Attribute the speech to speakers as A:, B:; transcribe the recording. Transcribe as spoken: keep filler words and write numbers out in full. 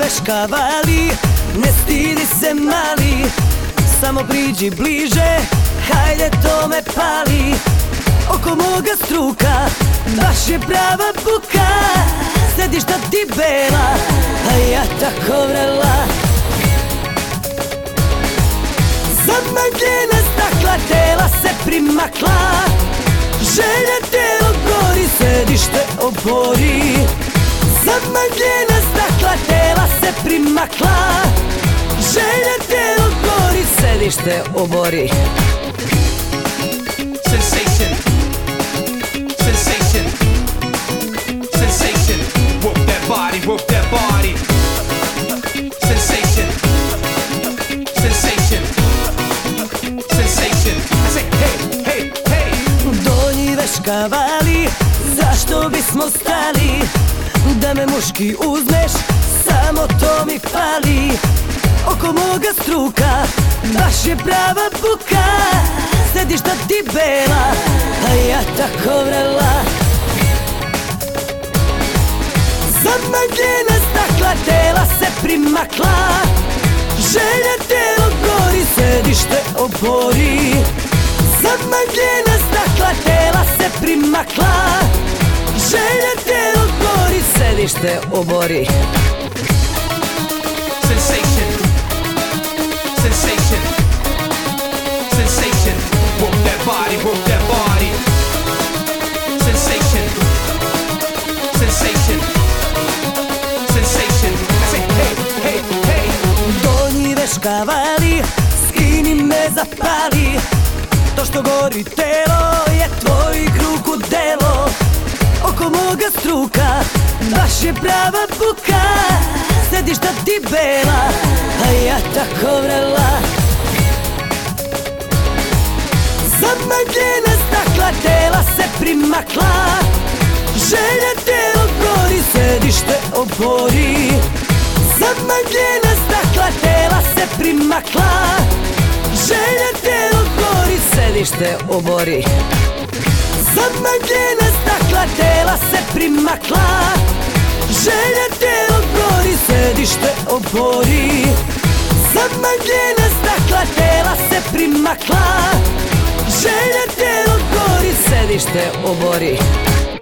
A: veškavali, ne stidi se mali, samo priđi bliže, hajde to me pali. Oko moga struka, baš je prava buka, sedišta ti bela, a ja tako vrela. Zamagljena stakla, tela se primakla, želja telo gori, sedište obori. Zamagljena stakla, tela se primakla, želja telo gori, sedište obori.
B: Sensation, sensation, sensation. Work that body, work that body. Sensation, sensation, sensation. I say hey, hey, hey.
A: Donji veškavali, zašto bismo stali? Da me muški uzmeš, samo to mi fali. Oko moga struka, baš je prava buka, sedišta ti bela, a ja tako vrela. Zamagljena stakla, tela se primakla, želja telo gori, sedište obori. Zamagljena stakla, tela se primakla, želja telo gori, sedište obori.
B: Sensation, sensation, sensation. Work that body, work that body. Sensation, sensation, sensation. I say hey, hey, hey.
A: Donji veškavali, skini me zapali, to što gori telo je tvoj krug u delo. Oko moga struka, baš je prava buka, sedišta ti bela, a ja tako vrela. Zamagljena stakla, tela se primakla, želja telo gori, sedište obori. Zamagljena stakla, tela se primakla, želja telo gori, sedište obori. Zamagljena stakla, tela se primakla, želja telo gori, sedište obori. Zamagljena stakla, tela se primakla, želja telo gori, sedište obori.